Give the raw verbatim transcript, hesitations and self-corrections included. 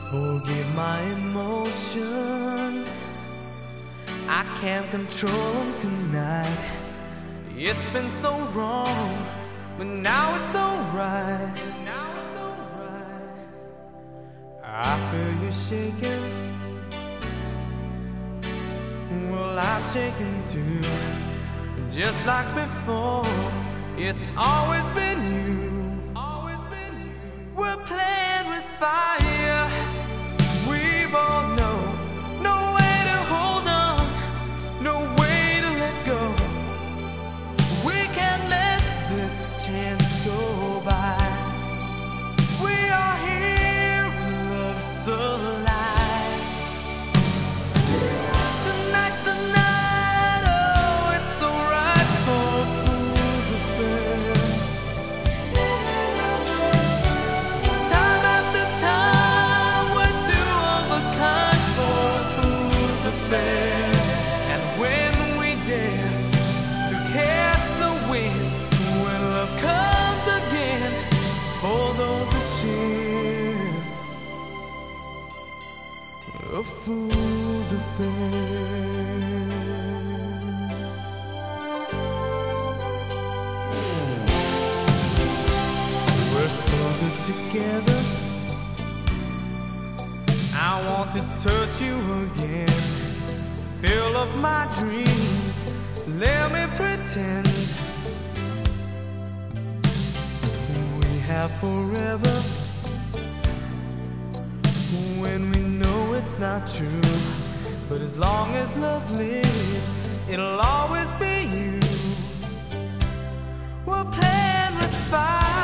Forgive my emotions, I can't control them tonight. It's been so wrong, but now it's alright. Now it's alright. I feel you shaking. Well, I'm shaking too. Just like before, it's always been you. Always been you. We're playing with fire. We both know no way to hold on, no way to let go. We can't let this chance go by. We are here, love so alive. Tonight's the night, oh, it's so right for a fool's affair. Time after time, we're two of a kind for a fool's affair. And when we dare to catch the wind, when love comes again, for those who share a fool's affair. We're so good together. I want to touch you again. Fill up my dreams. Let me pretend we have forever. When we know it's not true, but as long as love lives, it'll always be you. We're playing with fire.